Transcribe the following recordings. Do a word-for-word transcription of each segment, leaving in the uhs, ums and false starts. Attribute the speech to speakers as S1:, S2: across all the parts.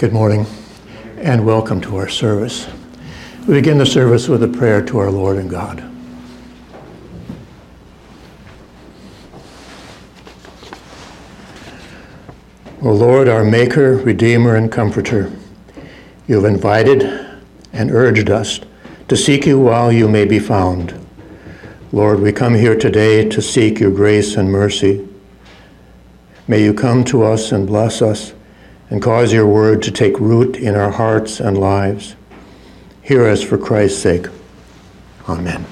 S1: Good morning and welcome to our service. We begin the service with a prayer to our Lord and God. O Lord, our Maker, Redeemer, and Comforter, you have invited and urged us to seek you while you may be found. Lord, we come here today to seek your grace and mercy. May you come to us and bless us and cause your word to take root in our hearts and lives. Hear us for Christ's sake. Amen.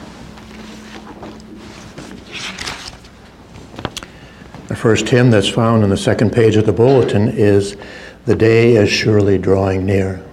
S1: The first hymn that's found on the second page of the bulletin is "The Day is Surely Drawing Near."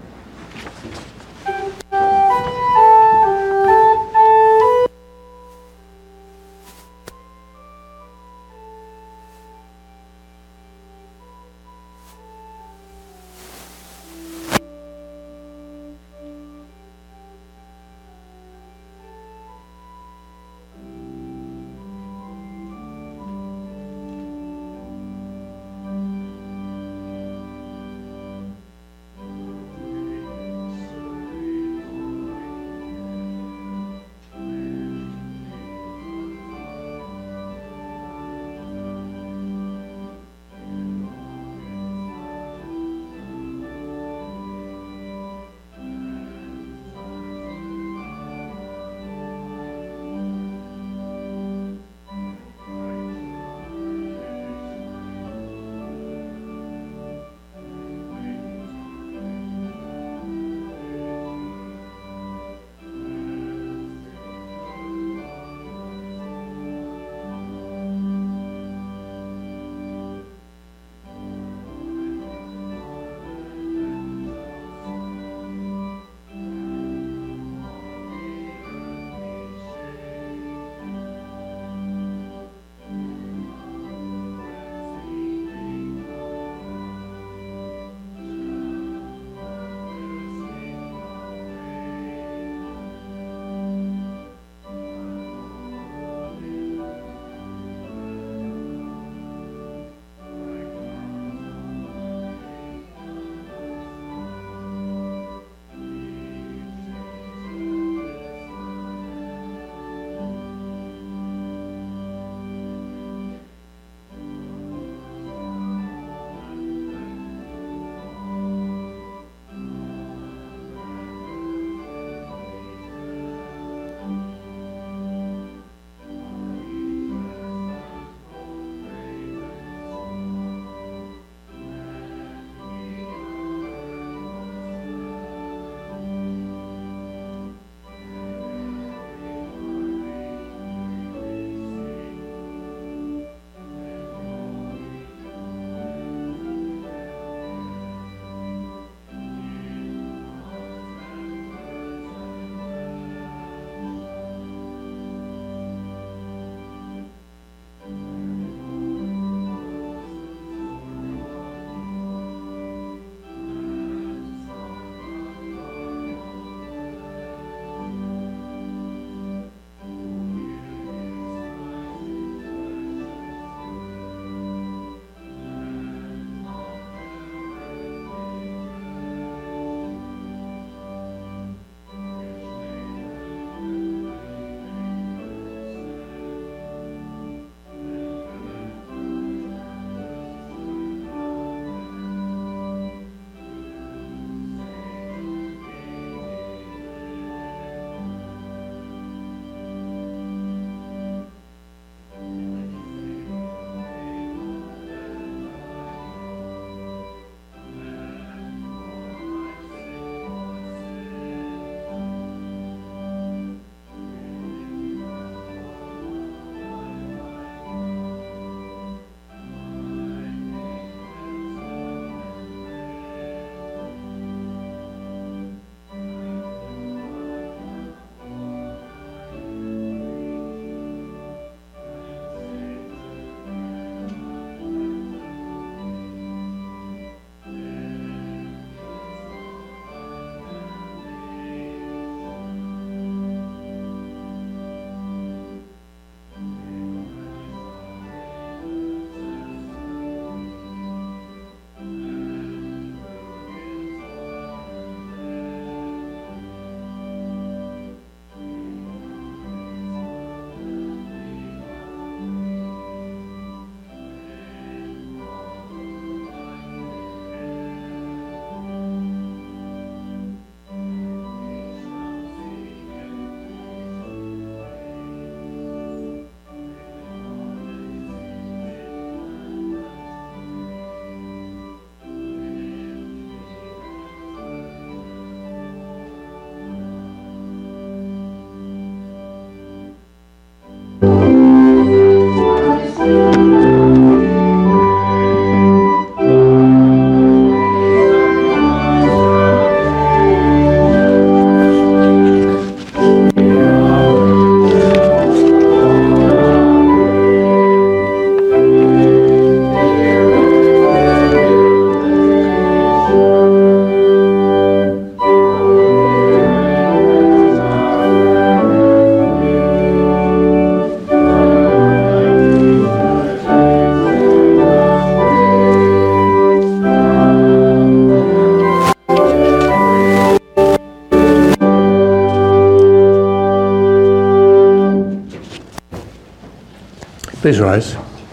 S1: Please rise.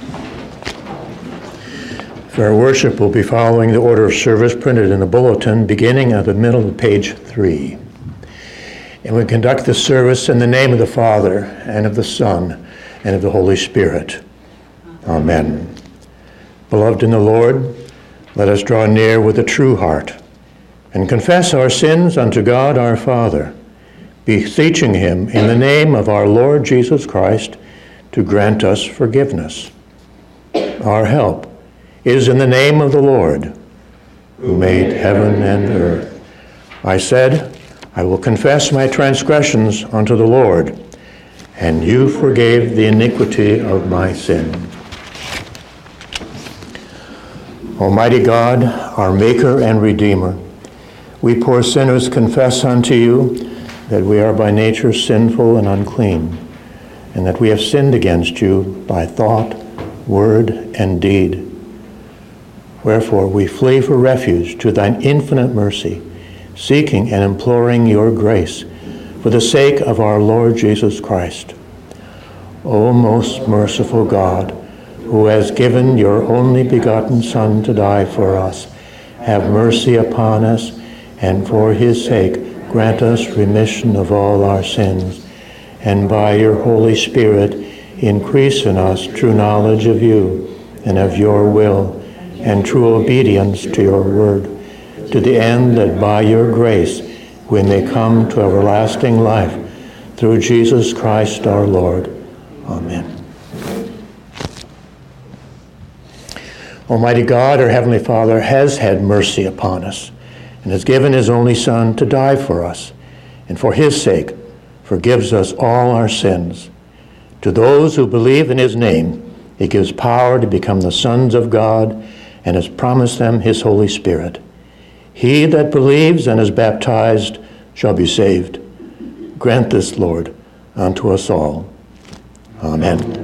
S1: For our worship, we'll be following the order of service printed in the bulletin, beginning at the middle of page three. And we conduct the service in the name of the Father, and of the Son, and of the Holy Spirit. Amen. Beloved in the Lord, let us draw near with a true heart, and confess our sins unto God our Father, beseeching him in the name of our Lord Jesus Christ to grant us forgiveness. Our help is in the name of the Lord, who made heaven and earth. I said, I will confess my transgressions unto the Lord, and you forgave the iniquity of my sin. Almighty God, our Maker and Redeemer, we poor sinners confess unto you that we are by nature sinful and unclean, and that we have sinned against you by thought, word, and deed. Wherefore we flee for refuge to thine infinite mercy, seeking and imploring your grace for the sake of our Lord Jesus Christ. O most merciful God, who has given your only begotten Son to die for us, have mercy upon us, and for his sake grant us remission of all our sins, and by your Holy Spirit increase in us true knowledge of you and of your will, and true obedience to your word, to the end that by your grace we may come to everlasting life, through Jesus Christ our Lord. Amen. Almighty God, our Heavenly Father, has had mercy upon us, and has given his only Son to die for us, and for his sake forgives us all our sins. To those who believe in his name, he gives power to become the sons of God, and has promised them his Holy Spirit. He that believes and is baptized shall be saved. Grant this, Lord, unto us all. Amen.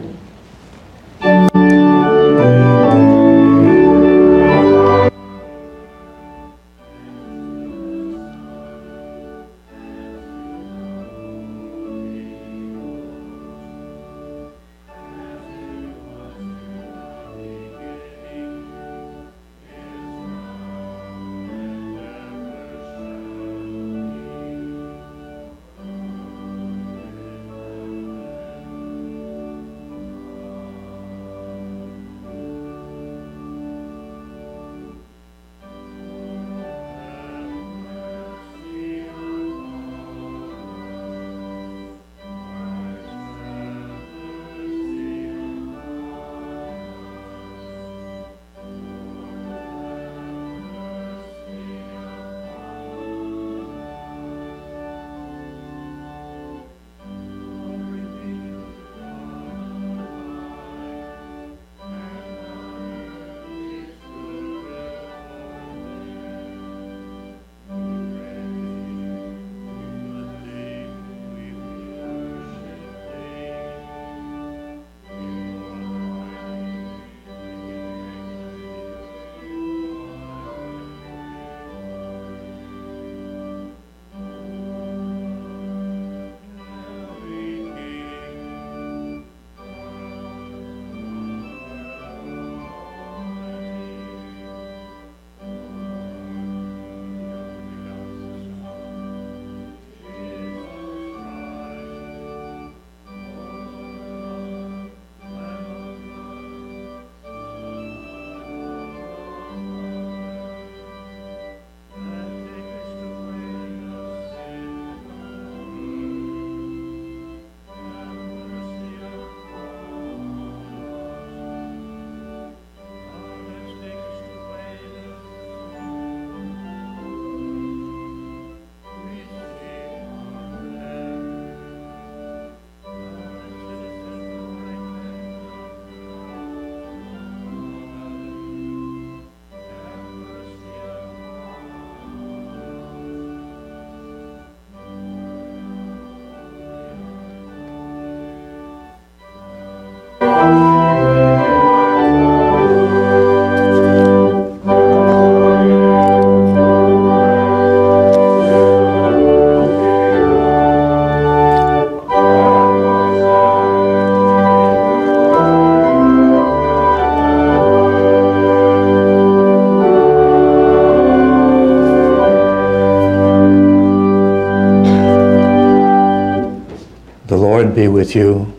S1: Lord be with you.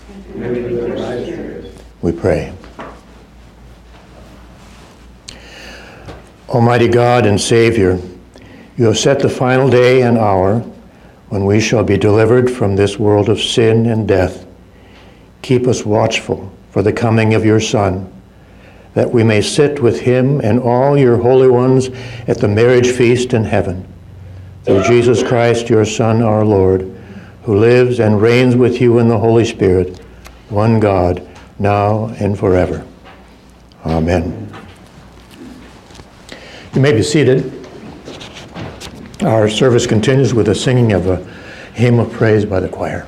S1: We pray. Almighty God and Savior, you have set the final day and hour when we shall be delivered from this world of sin and death. Keep us watchful for the coming of your Son, that we may sit with him and all your holy ones at the marriage feast in heaven. Through Jesus Christ, your Son, our Lord, who lives and reigns with you in the Holy Spirit, one God, now and forever. Amen. You may be seated. Our service continues with the singing of a hymn of praise by the choir.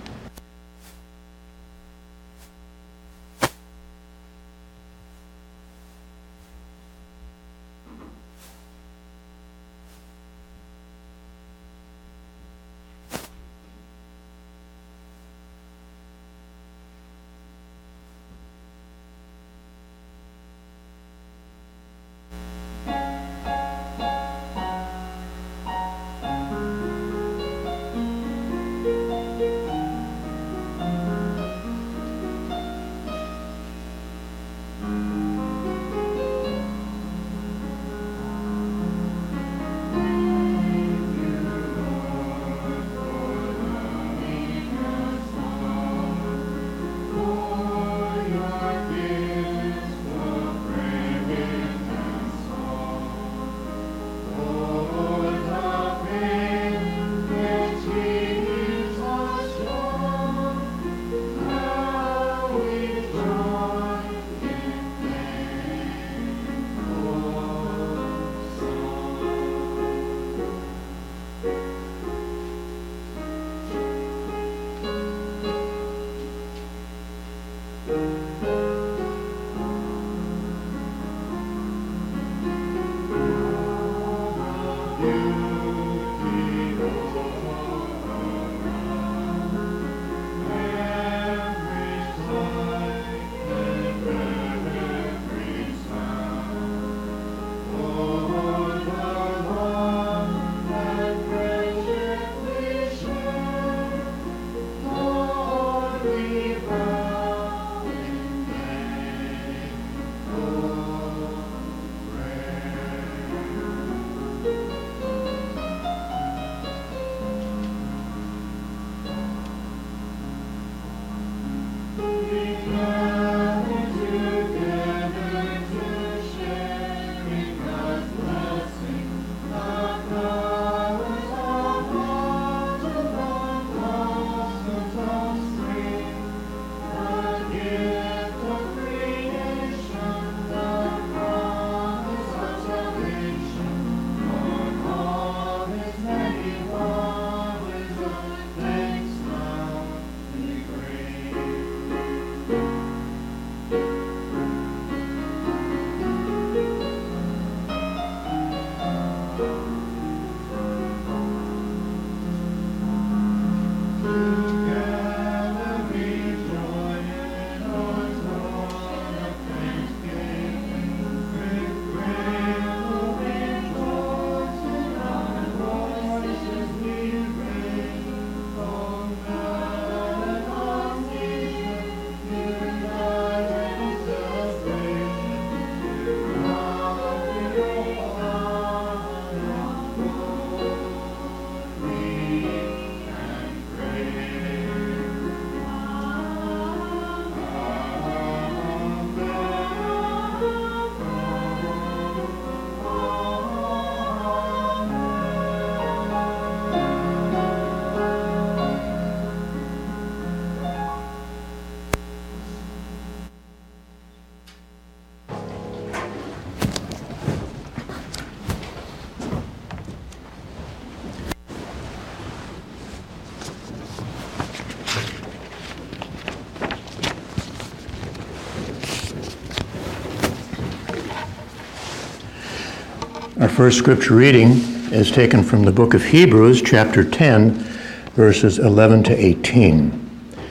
S1: Our first scripture reading is taken from the book of Hebrews, chapter ten, verses eleven to eighteen.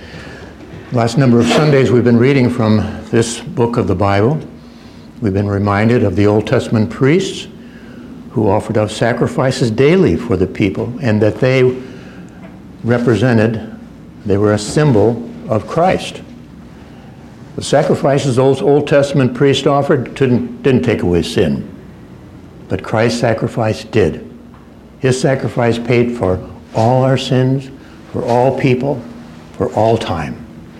S1: Last number of Sundays we've been reading from this book of the Bible. We've been reminded of the Old Testament priests who offered up sacrifices daily for the people, and that they represented They were a symbol of Christ. The sacrifices those Old Testament priests offered didn't, didn't take away sin, but Christ's sacrifice did. His sacrifice paid for all our sins, for all people, for all time.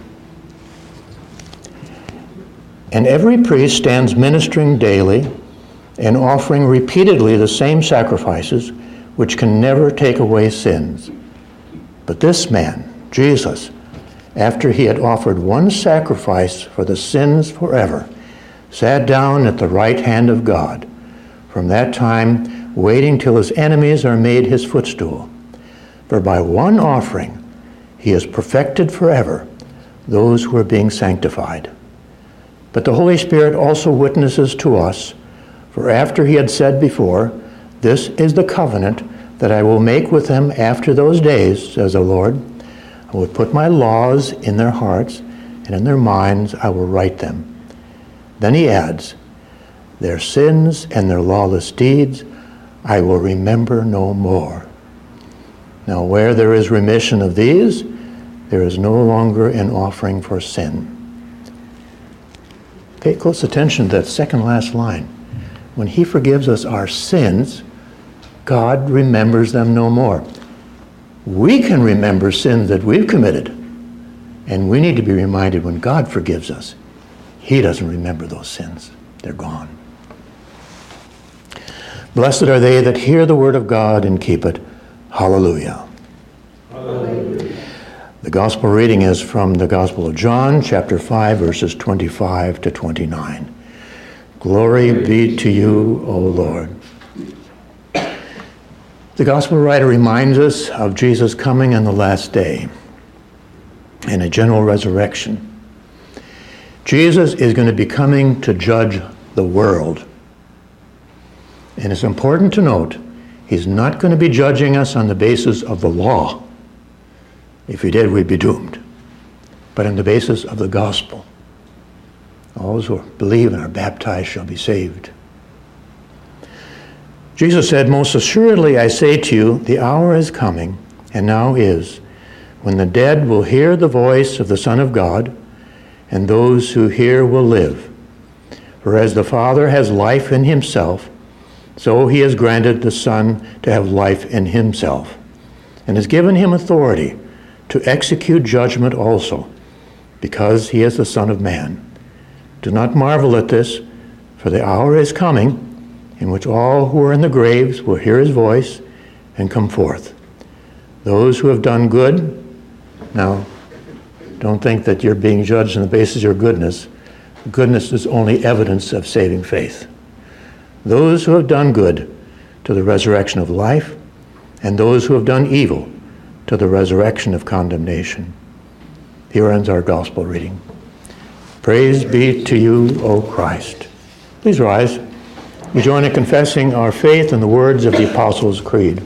S1: And every priest stands ministering daily and offering repeatedly the same sacrifices, which can never take away sins. But this man, Jesus, after he had offered one sacrifice for the sins forever, sat down at the right hand of God, from that time waiting till his enemies are made his footstool. For by one offering he has perfected forever those who are being sanctified. But the Holy Spirit also witnesses to us, for after he had said before, "This is the covenant that I will make with them after those days, says the Lord. I will put my laws in their hearts, and in their minds I will write them." Then he adds, "Their sins and their lawless deeds I will remember no more." Now where there is remission of these, there is no longer an offering for sin. Pay close attention to that second last line. When he forgives us our sins, God remembers them no more. We can remember sins that we've committed, and we need to be reminded when God forgives us, he doesn't remember those sins. They're gone. Blessed are they that hear the word of God and keep it. Hallelujah. Hallelujah. The gospel reading is from the Gospel of John, chapter five, verses twenty-five to twenty-nine. Glory be to you, O Lord. The gospel writer reminds us of Jesus coming on the last day and a general resurrection. Jesus is going to be coming to judge the world. And it's important to note, he's not going to be judging us on the basis of the law. If he did, we'd be doomed. But on the basis of the gospel. All those who believe and are baptized shall be saved. Jesus said, "Most assuredly I say to you, the hour is coming, and now is, when the dead will hear the voice of the Son of God, and those who hear will live. For as the Father has life in himself, so he has granted the Son to have life in himself, and has given him authority to execute judgment also, because he is the Son of Man. Do not marvel at this, for the hour is coming in which all who are in the graves will hear his voice and come forth. Those who have done good," now don't think that you're being judged on the basis of your goodness. Goodness is only evidence of saving faith. "Those who have done good to the resurrection of life, and those who have done evil to the resurrection of condemnation." Here ends our gospel reading. Praise be to you, O Christ. Please rise. We join in confessing our faith in the words of the Apostles' Creed.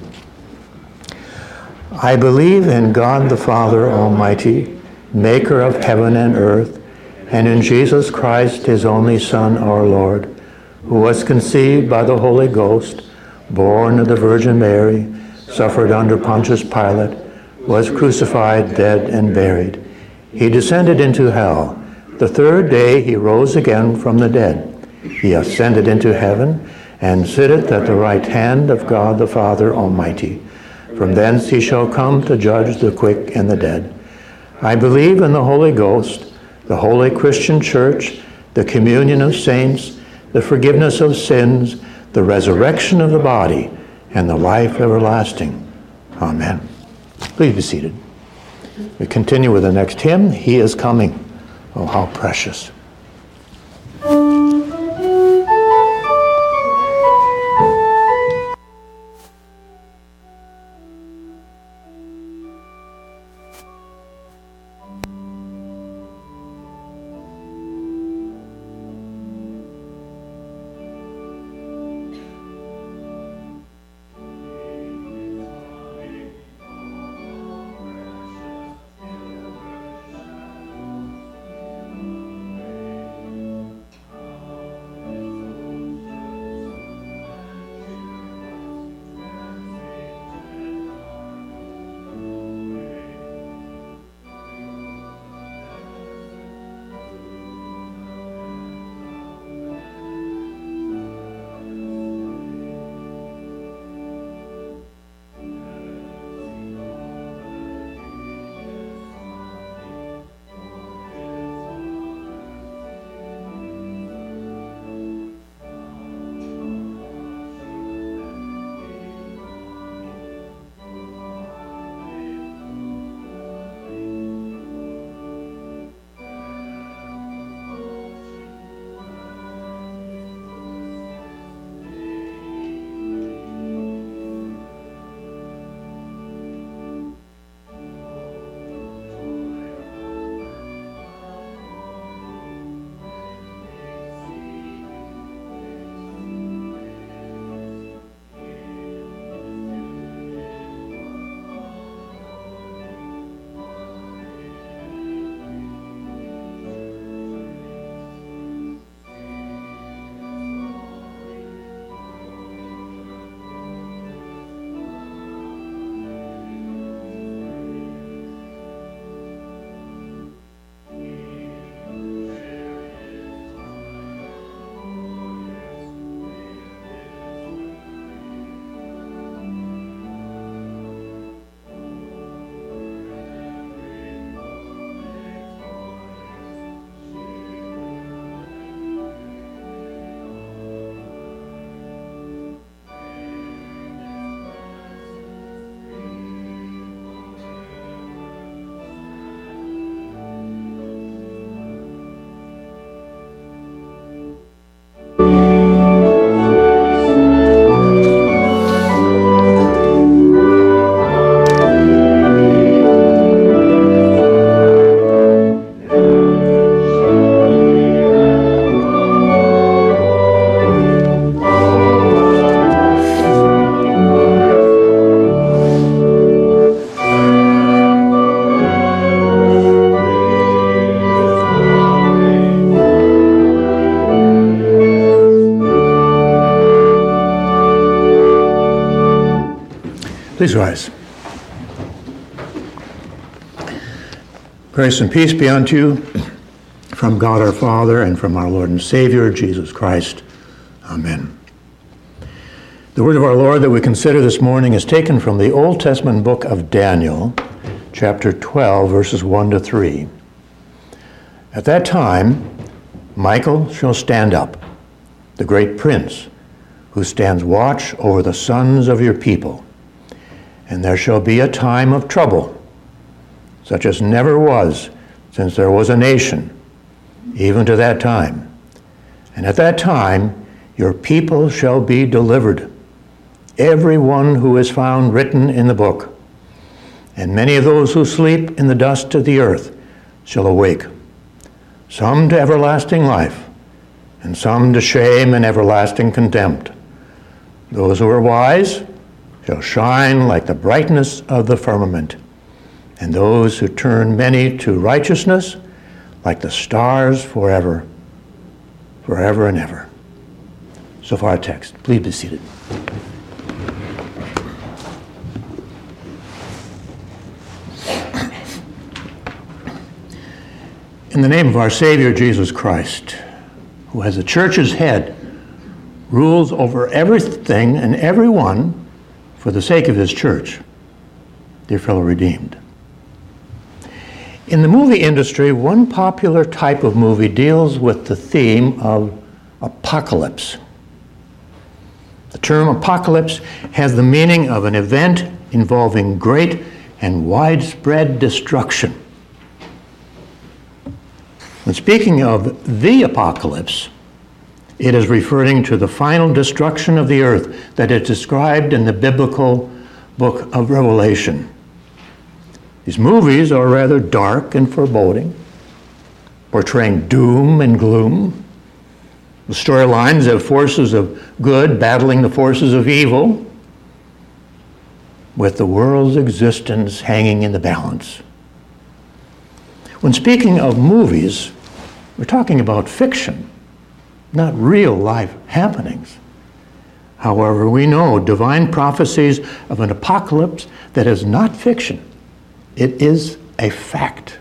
S1: I believe in God the Father Almighty, maker of heaven and earth, and in Jesus Christ, his only Son, our Lord, who was conceived by the Holy Ghost, born of the Virgin Mary, suffered under Pontius Pilate, was crucified, dead, and buried. He descended into hell. The third day he rose again from the dead. He ascended into heaven and sitteth at the right hand of God the Father Almighty. From thence he shall come to judge the quick and the dead. I believe in the Holy Ghost, the holy Christian church, the communion of saints, the forgiveness of sins, the resurrection of the body, and the life everlasting. Amen. Please be seated. We continue with the next hymn, He is Coming. Oh, how precious. Please rise. Grace and peace be unto you from God our Father and from our Lord and Savior, Jesus Christ. Amen. The word of our Lord that we consider this morning is taken from the Old Testament book of Daniel, chapter twelve, verses one to three. At that time, Michael shall stand up, the great prince, who stands watch over the sons of your people. And there shall be a time of trouble, such as never was since there was a nation, even to that time. And at that time your people shall be delivered, every one who is found written in the book. And many of those who sleep in the dust of the earth shall awake, some to everlasting life, and some to shame and everlasting contempt. Those who are wise shall shine like the brightness of the firmament, and those who turn many to righteousness like the stars forever, forever and ever. So far our text. Please be seated. In the name of our Savior Jesus Christ, who as the church's head rules over everything and everyone for the sake of his church, dear fellow redeemed. In the movie industry, one popular type of movie deals with the theme of apocalypse. The term apocalypse has the meaning of an event involving great and widespread destruction. When speaking of the apocalypse, it is referring to the final destruction of the earth that is described in the biblical book of Revelation. These movies are rather dark and foreboding, portraying doom and gloom. The storylines have forces of good battling the forces of evil, with the world's existence hanging in the balance. When speaking of movies, we're talking about fiction, not real life happenings. However, we know divine prophecies of an apocalypse that is not fiction. It is a fact.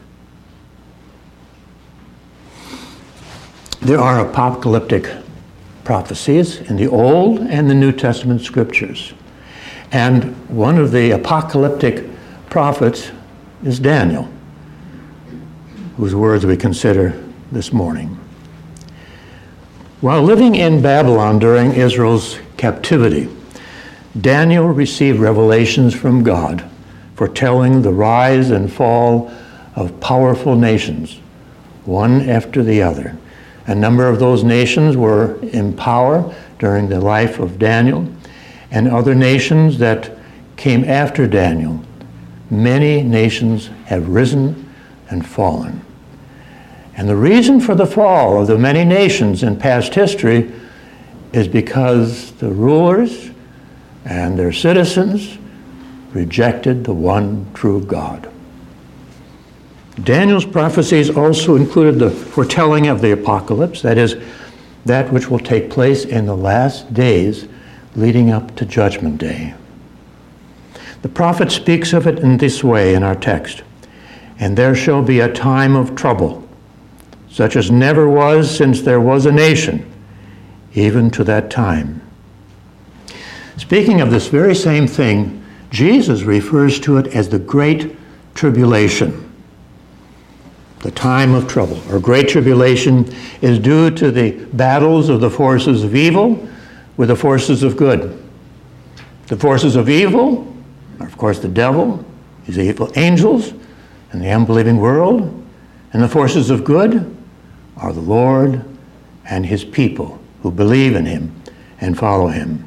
S1: There are apocalyptic prophecies in the Old and the New Testament scriptures. And one of the apocalyptic prophets is Daniel, whose words we consider this morning. While living in Babylon during Israel's captivity, Daniel received revelations from God foretelling the rise and fall of powerful nations, one after the other. A number of those nations were in power during the life of Daniel, and other nations that came after Daniel. Many nations have risen and fallen. And the reason for the fall of the many nations in past history is because the rulers and their citizens rejected the one true God. Daniel's prophecies also included the foretelling of the apocalypse, that is, that which will take place in the last days leading up to Judgment Day. The prophet speaks of it in this way in our text: "And there shall be a time of trouble, such as never was since there was a nation, even to that time." Speaking of this very same thing, Jesus refers to it as the Great Tribulation. The time of trouble, or Great Tribulation, is due to the battles of the forces of evil with the forces of good. The forces of evil are, of course, the devil, his evil angels, and the unbelieving world. And the forces of good are the Lord and his people who believe in him and follow him.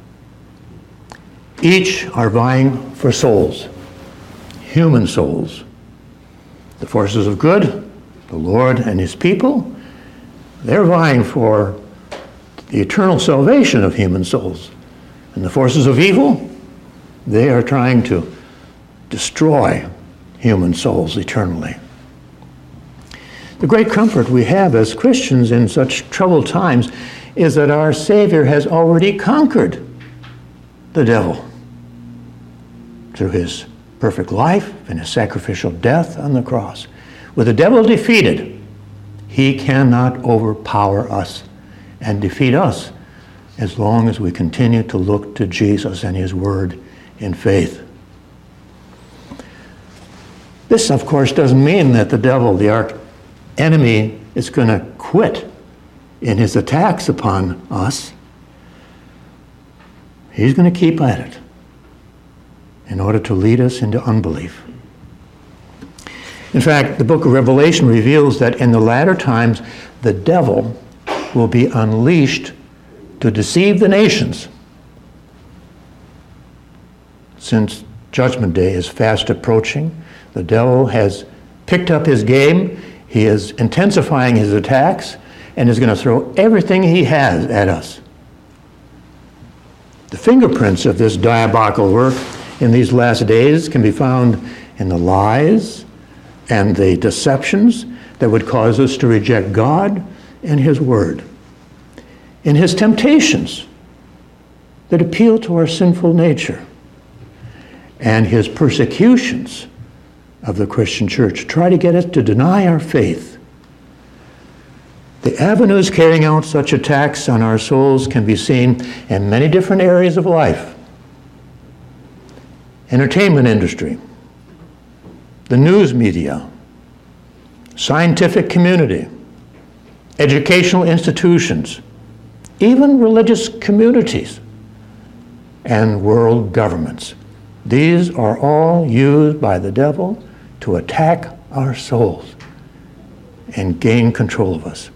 S1: Each are vying for souls, human souls. The forces of good, the Lord and his people, they're vying for the eternal salvation of human souls. And the forces of evil, they are trying to destroy human souls eternally. The great comfort we have as Christians in such troubled times is that our Savior has already conquered the devil. through his perfect life and his sacrificial death on the cross. With the devil defeated, he cannot overpower us and defeat us as long as we continue to look to Jesus and his word in faith. This, of course, doesn't mean that the devil, the arch enemy, is going to quit in his attacks upon us. He's going to keep at it in order to lead us into unbelief. In fact, the book of Revelation reveals that in the latter times, the devil will be unleashed to deceive the nations. Since Judgment Day is fast approaching, the devil has picked up his game. He is intensifying his attacks and is going to throw everything he has at us. The fingerprints of this diabolical work in these last days can be found in the lies and the deceptions that would cause us to reject God and his word, in his temptations that appeal to our sinful nature, and his persecutions of the Christian church try to get us to deny our faith. The avenues carrying out such attacks on our souls can be seen in many different areas of life. Entertainment industry, the news media, scientific community, educational institutions, even religious communities, and world governments. These are all used by the devil to attack our souls and gain control of us.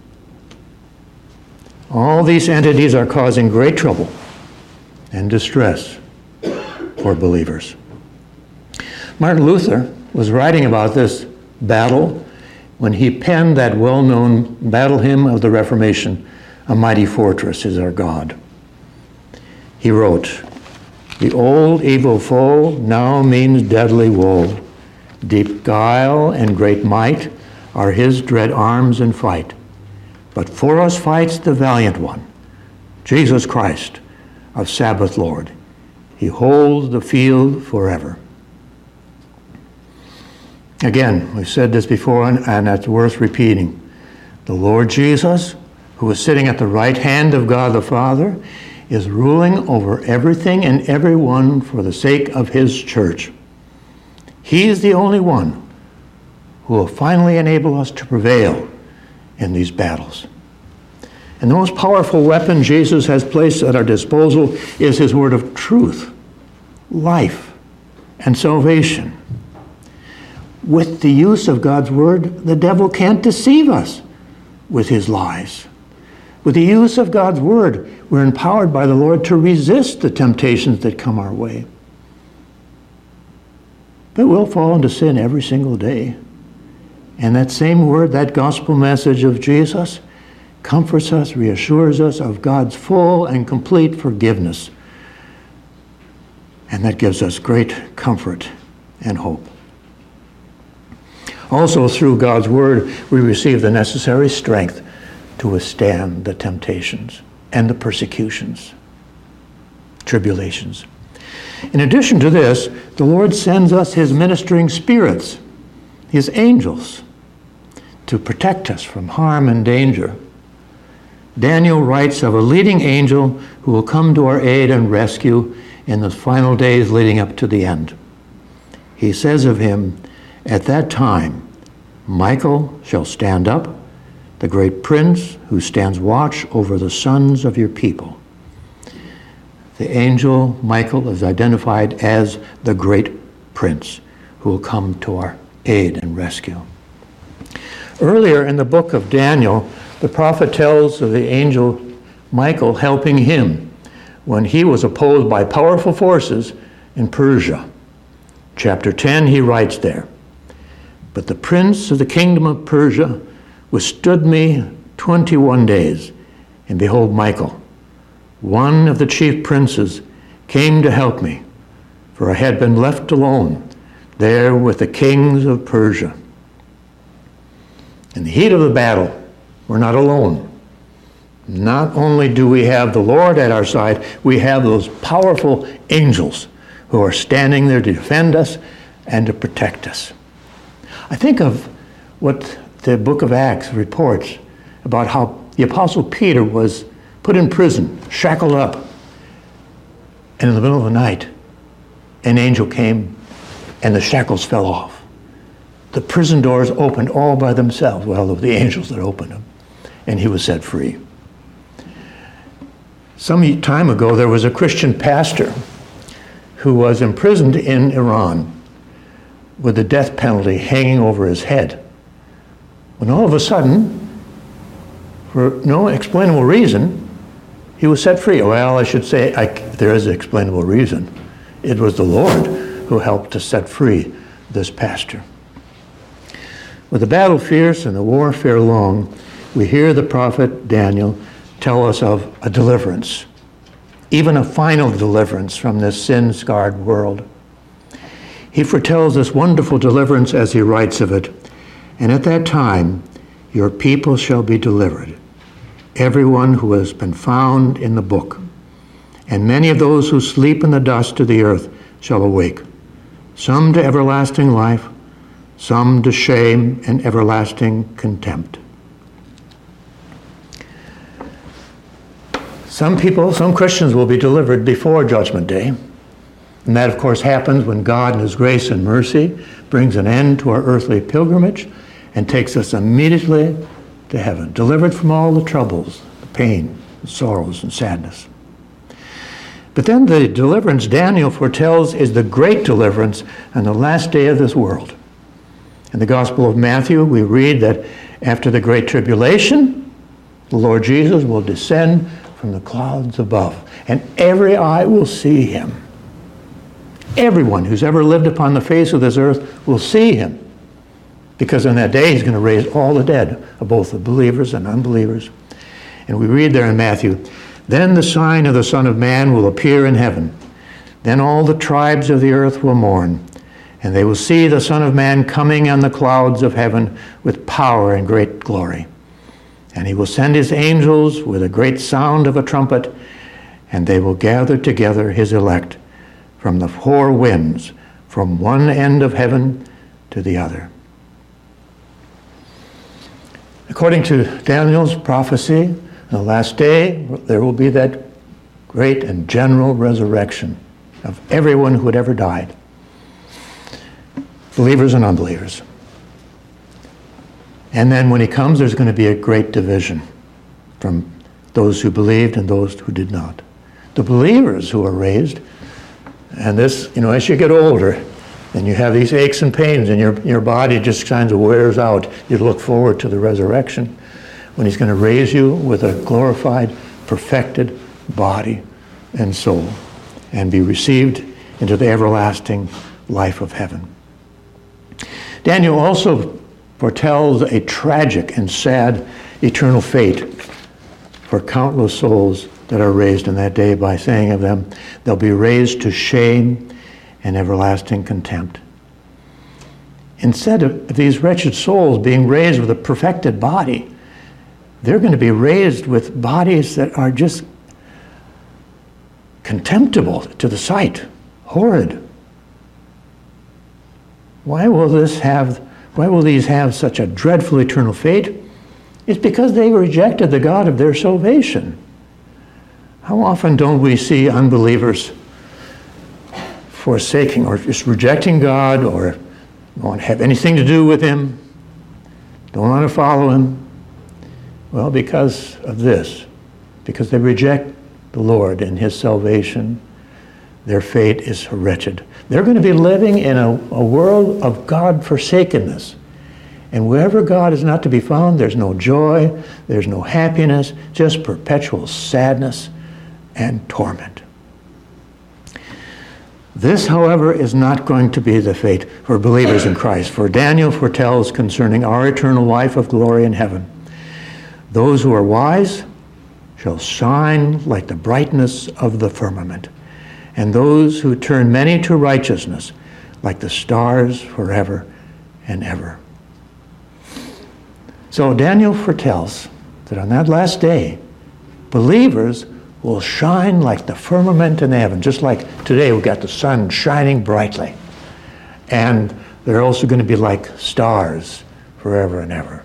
S1: All these entities are causing great trouble and distress for believers. Martin Luther was writing about this battle when he penned that well-known battle hymn of the Reformation, "A Mighty Fortress is Our God." He wrote, "The old evil foe now means deadly woe. Deep guile and great might are his dread arms in fight. But for us fights the valiant one, Jesus Christ, of Sabbath Lord. He holds the field forever." Again, we've said this before, and it's worth repeating. The Lord Jesus, who is sitting at the right hand of God the Father, is ruling over everything and everyone for the sake of his church. He is the only one who will finally enable us to prevail in these battles. And the most powerful weapon Jesus has placed at our disposal is his word of truth, life, and salvation. With the use of God's word, the devil can't deceive us with his lies. With the use of God's word, we're empowered by the Lord to resist the temptations that come our way. But we'll fall into sin every single day. And that same word, that gospel message of Jesus, comforts us, reassures us of God's full and complete forgiveness. And that gives us great comfort and hope. Also, through God's word, we receive the necessary strength to withstand the temptations and the persecutions, tribulations. In addition to this, the Lord sends us his ministering spirits, his angels, to protect us from harm and danger. Daniel writes of a leading angel who will come to our aid and rescue in the final days leading up to the end. He says of him, "At that time, Michael shall stand up, the great prince who stands watch over the sons of your people." The angel Michael is identified as the great prince who will come to our aid and rescue. Earlier in the book of Daniel, the prophet tells of the angel Michael helping him when he was opposed by powerful forces in Persia. Chapter ten, he writes there, "But the prince of the kingdom of Persia withstood me twenty-one days, and behold, Michael, one of the chief princes, came to help me, for I had been left alone there with the kings of Persia." In the heat of the battle, we're not alone. Not only do we have the Lord at our side, we have those powerful angels who are standing there to defend us and to protect us. I think of what the book of Acts reports about how the Apostle Peter was put in prison, shackled up, and in the middle of the night, an angel came and the shackles fell off. The prison doors opened all by themselves. Well, it was the angels that opened them, and he was set free. Some time ago, there was a Christian pastor who was imprisoned in Iran with the death penalty hanging over his head. When all of a sudden, for no explainable reason, he was set free. Well, I should say, I, there is an explainable reason. It was the Lord who helped to set free this pastor. With the battle fierce and the warfare long, we hear the prophet Daniel tell us of a deliverance, even a final deliverance from this sin-scarred world. He foretells this wonderful deliverance as he writes of it. And at that time, your people shall be delivered, everyone who has been found in the book. And many of those who sleep in the dust of the earth shall awake, some to everlasting life, some to shame and everlasting contempt. Some people, some Christians will be delivered before Judgment Day. And that, of course, happens when God, in his grace and mercy, brings an end to our earthly pilgrimage and takes us immediately to heaven, delivered from all the troubles, the pain, the sorrows, and sadness. But then the deliverance Daniel foretells is the great deliverance on the last day of this world. In the Gospel of Matthew, we read that after the Great Tribulation, the Lord Jesus will descend from the clouds above, and every eye will see him. Everyone who's ever lived upon the face of this earth will see him, because on that day he's going to raise all the dead, of both the believers and unbelievers. And we read there in Matthew, then the sign of the Son of Man will appear in heaven. Then all the tribes of the earth will mourn, and they will see the Son of Man coming on the clouds of heaven with power and great glory. And he will send his angels with a great sound of a trumpet, and they will gather together his elect from the four winds, from one end of heaven to the other. According to Daniel's prophecy, in the last day, there will be that great and general resurrection of everyone who had ever died, believers and unbelievers. And then when he comes, there's going to be a great division from those who believed and those who did not. The believers who are raised, and this, you know, as you get older, and you have these aches and pains, and your, your body just kind of wears out, you look forward to the resurrection, when he's going to raise you with a glorified, perfected body and soul, and be received into the everlasting life of heaven. Daniel also foretells a tragic and sad eternal fate for countless souls that are raised in that day by saying of them, they'll be raised to shame and everlasting contempt. Instead of these wretched souls being raised with a perfected body, they're going to be raised with bodies that are just contemptible to the sight, horrid. Why will this have, why will these have such a dreadful eternal fate? It's because they rejected the God of their salvation. How often don't we see unbelievers forsaking or just rejecting God, or don't want to have anything to do with him, don't want to follow him? Well, because of this, because they reject the Lord and his salvation, their fate is wretched. They're going to be living in a, a world of God-forsakenness. And wherever God is not to be found, there's no joy, there's no happiness, just perpetual sadness and torment. This, however, is not going to be the fate for believers in Christ, for Daniel foretells concerning our eternal life of glory in heaven. Those who are wise shall shine like the brightness of the firmament, and those who turn many to righteousness like the stars forever and ever. So Daniel foretells that on that last day, believers will shine like the firmament in heaven, just like today we've got the sun shining brightly. And they're also going to be like stars forever and ever.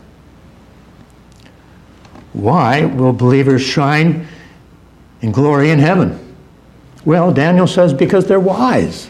S1: Why will believers shine in glory in heaven? Well, Daniel says because they're wise.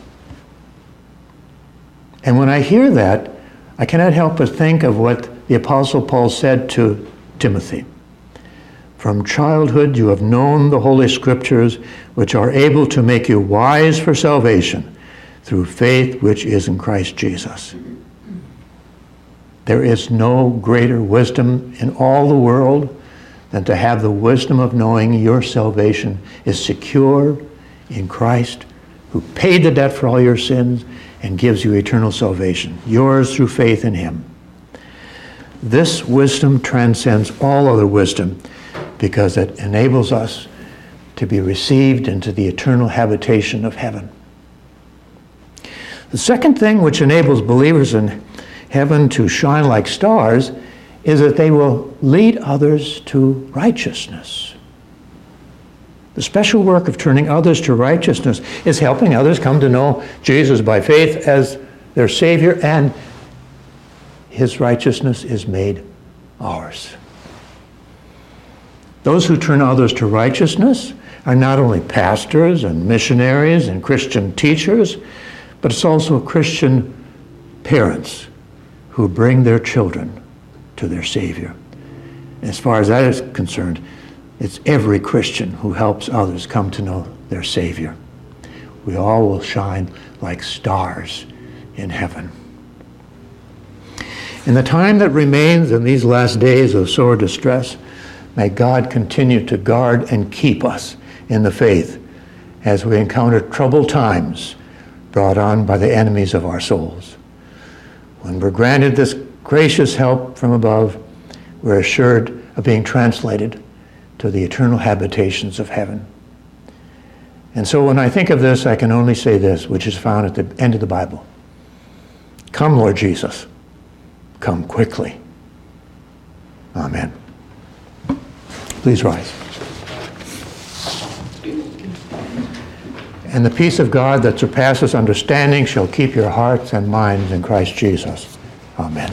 S1: And when I hear that, I cannot help but think of what the Apostle Paul said to Timothy. From childhood you have known the Holy Scriptures, which are able to make you wise for salvation through faith which is in Christ Jesus. There is no greater wisdom in all the world than to have the wisdom of knowing your salvation is secure in Christ, who paid the debt for all your sins and gives you eternal salvation, yours through faith in him. This wisdom transcends all other wisdom because it enables us to be received into the eternal habitation of heaven. The second thing which enables believers in heaven to shine like stars is that they will lead others to righteousness. The special work of turning others to righteousness is helping others come to know Jesus by faith as their Savior, and his righteousness is made ours. Those who turn others to righteousness are not only pastors and missionaries and Christian teachers, but it's also Christian parents who bring their children to their Savior. As far as that is concerned, it's every Christian who helps others come to know their Savior. We all will shine like stars in heaven. In the time that remains in these last days of sore distress, may God continue to guard and keep us in the faith as we encounter troubled times brought on by the enemies of our souls. When we're granted this gracious help from above, we're assured of being translated to the eternal habitations of heaven. And so when I think of this, I can only say this, which is found at the end of the Bible. Come, Lord Jesus. Come quickly. Amen. Please rise. And the peace of God that surpasses understanding shall keep your hearts and minds in Christ Jesus. Amen.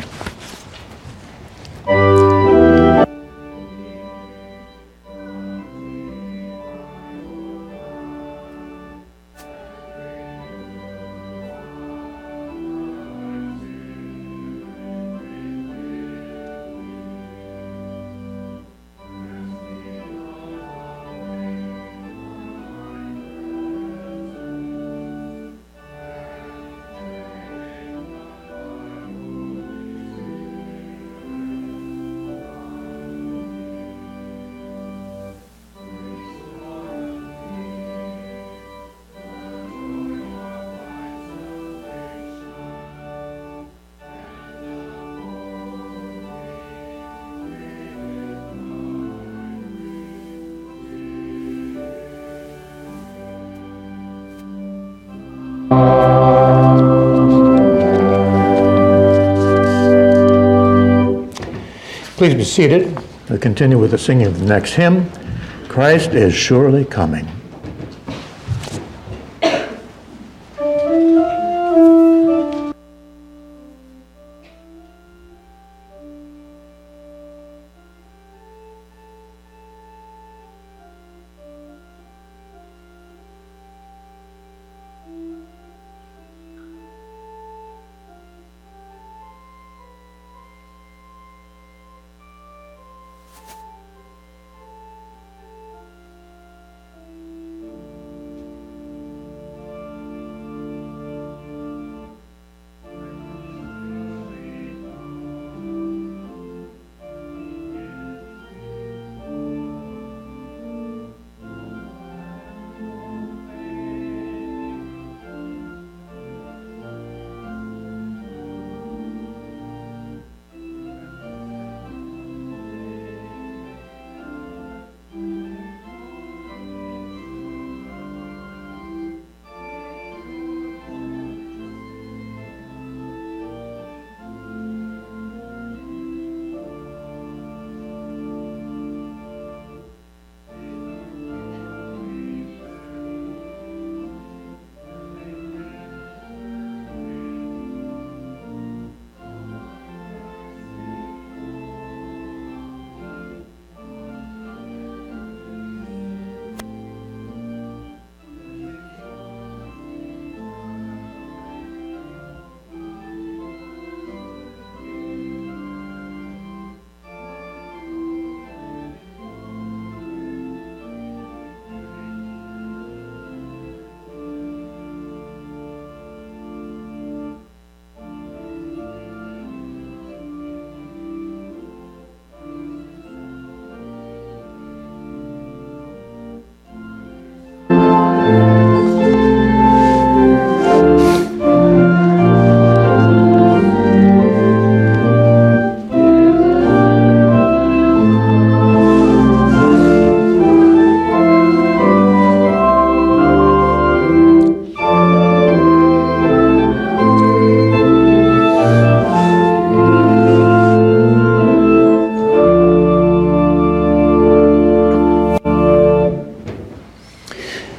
S1: Please be seated. We'll continue with the singing of the next hymn, Christ is Surely Coming.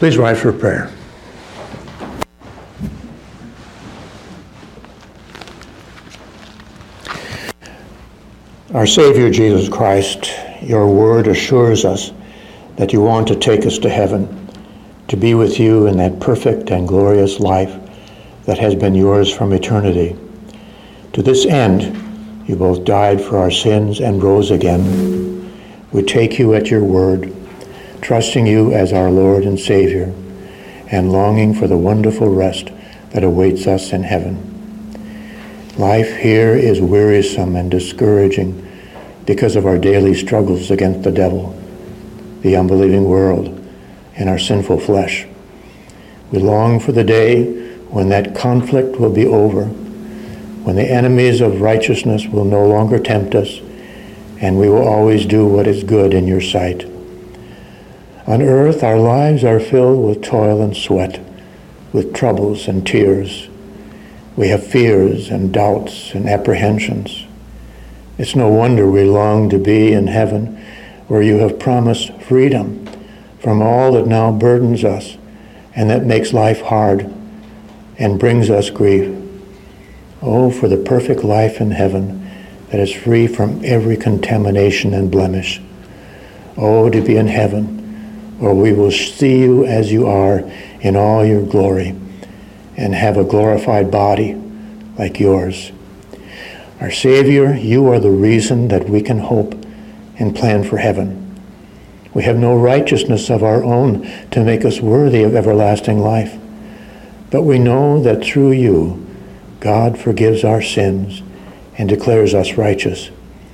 S1: Please rise for prayer. Our Savior Jesus Christ, your word assures us that you want to take us to heaven, to be with you in that perfect and glorious life that has been yours from eternity. To this end, you both died for our sins and rose again. We take you at your word, trusting you as our Lord and Savior, and longing for the wonderful rest that awaits us in heaven. Life here is wearisome and discouraging because of our daily struggles against the devil, the unbelieving world, and our sinful flesh. We long for the day when that conflict will be over, when the enemies of righteousness will no longer tempt us, and we will always do what is good in your sight. On earth, our lives are filled with toil and sweat, with troubles and tears. We have fears and doubts and apprehensions. It's no wonder we long to be in heaven, where you have promised freedom from all that now burdens us and that makes life hard and brings us grief. Oh, for the perfect life in heaven that is free from every contamination and blemish. Oh, to be in heaven, where we will see you as you are in all your glory and have a glorified body like yours. Our Savior, you are the reason that we can hope and plan for heaven. We have no righteousness of our own to make us worthy of everlasting life, but we know that through you, God forgives our sins and declares us righteous.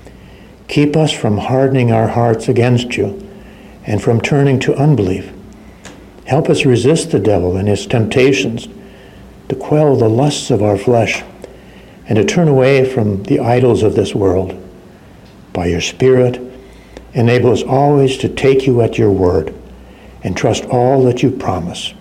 S1: Keep us from hardening our hearts against you and from turning to unbelief. Help us resist the devil and his temptations, to quell the lusts of our flesh, and to turn away from the idols of this world. By your Spirit, enable us always to take you at your word and trust all that you promise.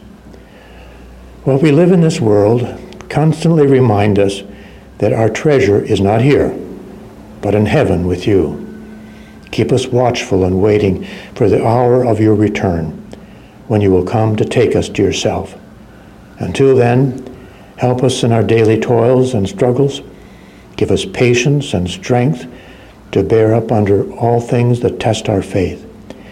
S1: While we live in this world, constantly remind us that our treasure is not here, but in heaven with you. Keep us watchful and waiting for the hour of your return, when you will come to take us to yourself. Until then, help us in our daily toils and struggles. Give us patience and strength to bear up under all things that test our faith.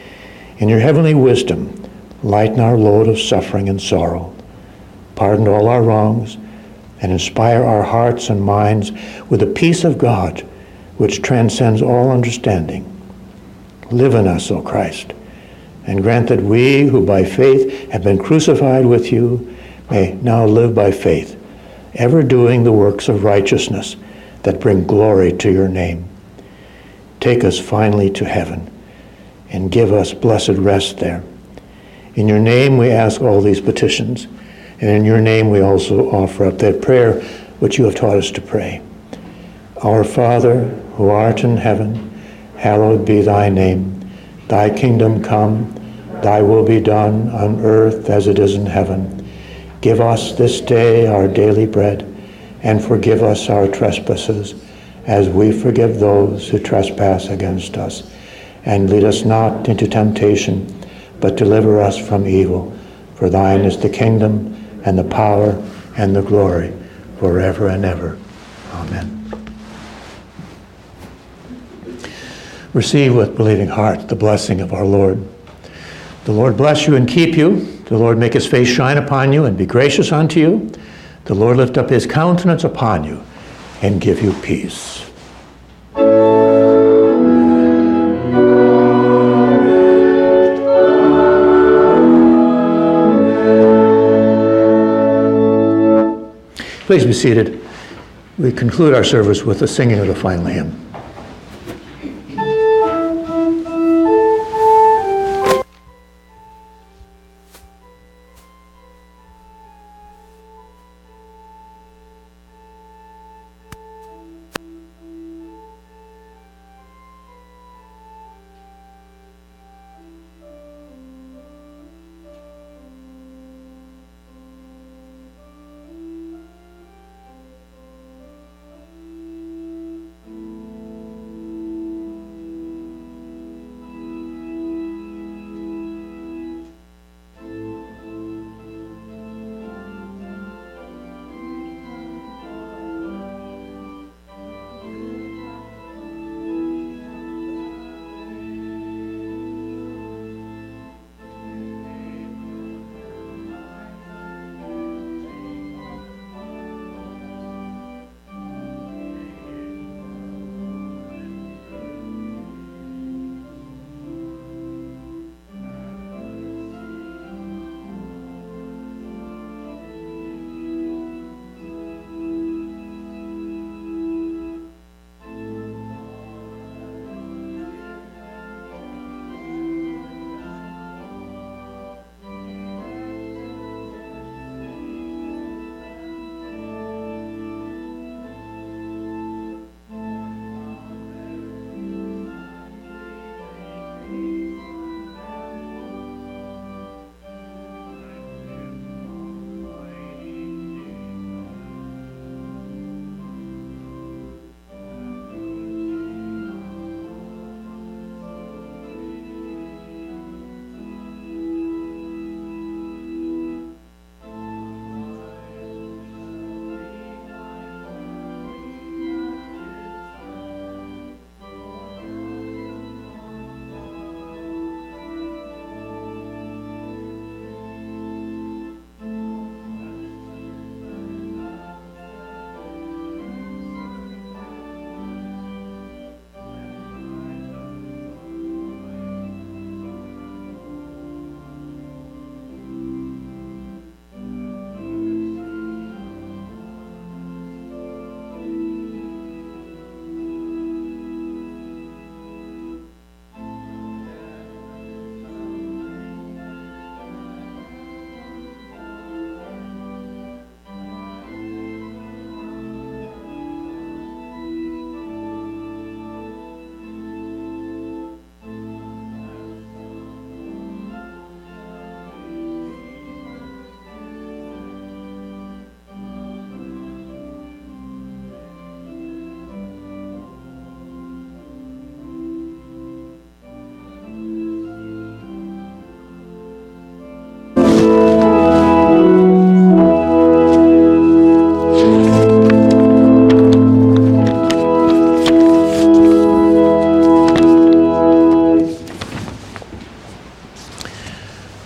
S1: In your heavenly wisdom, lighten our load of suffering and sorrow. Pardon all our wrongs and inspire our hearts and minds with the peace of God, which transcends all understanding. Live in us, O Christ, and grant that we who by faith have been crucified with you may now live by faith, ever doing the works of righteousness that bring glory to your name. Take us finally to heaven and give us blessed rest there. In your name we ask all these petitions, and in your name we also offer up that prayer which you have taught us to pray. Our Father, who art in heaven, hallowed be thy name. Thy kingdom come, thy will be done on earth as it is in heaven. Give us this day our daily bread, and forgive us our trespasses, as we forgive those who trespass against us. And lead us not into temptation, but deliver us from evil. For thine is the kingdom, and the power, and the glory, forever and ever. Amen. Receive with believing heart the blessing of our Lord. The Lord bless you and keep you. The Lord make his face shine upon you and be gracious unto you. The Lord lift up his countenance upon you and give you peace. Please be seated. We conclude our service with the singing of the final hymn.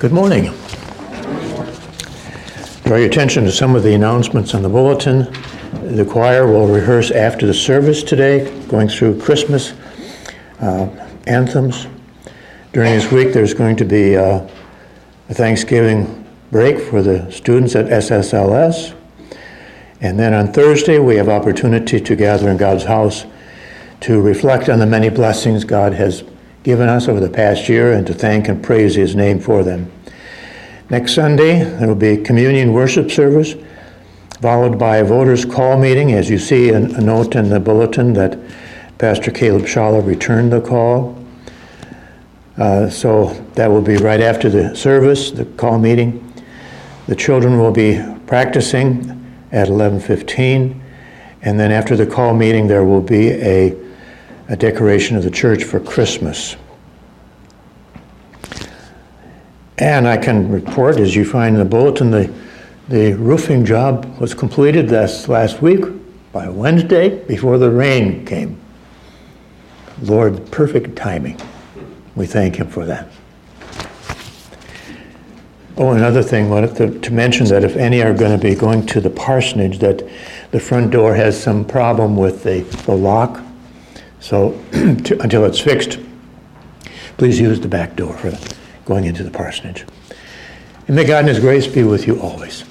S1: Good morning. Draw your attention to some of the announcements on the bulletin. The choir will rehearse after the service today, going through Christmas uh, anthems. During this week, there's going to be uh, a Thanksgiving break for the students at S S L S. And then on Thursday, we have opportunity to gather in God's house to reflect on the many blessings God has given us over the past year and to thank and praise His name for them. Next Sunday, there will be a communion worship service, followed by a voters' call meeting. As you see a, a note in the bulletin that Pastor Caleb Schaller returned the call. Uh, so that will be right after the service, the call meeting. The children will be practicing at eleven fifteen, and then after the call meeting, there will be a a decoration of the church for Christmas. And I can report, as you find in the bulletin, the, the roofing job was completed this last week by Wednesday before the rain came. Lord, perfect timing. We thank Him for that. Oh, another thing, wanted to, to mention that if any are going to be going to the parsonage, that the front door has some problem with the, the lock. So to, until it's fixed, please use the back door for going into the parsonage. And may God in His grace be with you always.